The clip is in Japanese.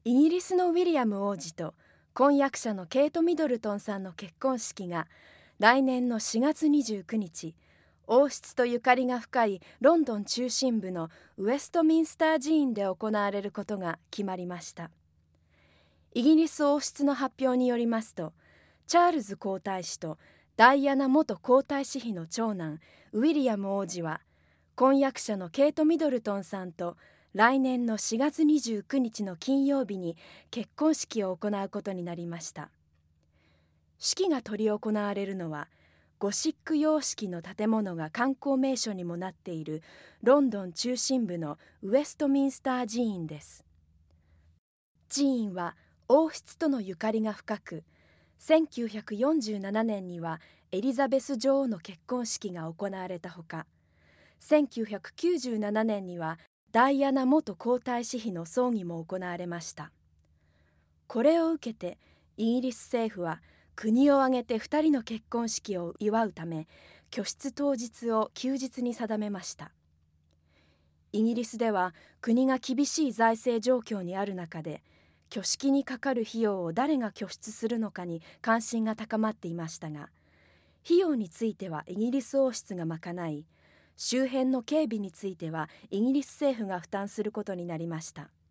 イギリスのウィリアム王子と婚約者のケイト・ミドルトンさんの結婚式が来年の4月29日、王室とゆかりが深いロンドン中心部のウェストミンスター寺院で行われることが決まりました。イギリス王室の発表によりますと、チャールズ皇太子とダイアナ元皇太子妃の長男ウィリアム王子は、婚約者のケイト・ミドルトンさんと来年の4月29日の金曜日に結婚式を行うことになりました。式が執り行われるのは、ゴシック様式の建物が観光名所にもなっているロンドン中心部のウェストミンスター寺院です。寺院は王室とのゆかりが深く、1947年にはエリザベス女王の結婚式が行われたほか、1997年にはダイアナ元皇太子妃の葬儀も行われました。これを受けてイギリス政府は国を挙げて2人の結婚式を祝うため、居室当日を休日に定めました。イギリスでは国が厳しい財政状況にある中で、挙式にかかる費用を誰が拠出するのかに関心が高まっていましたが、費用についてはイギリス王室が賄い、周辺の警備についてはイギリス政府が負担することになりました。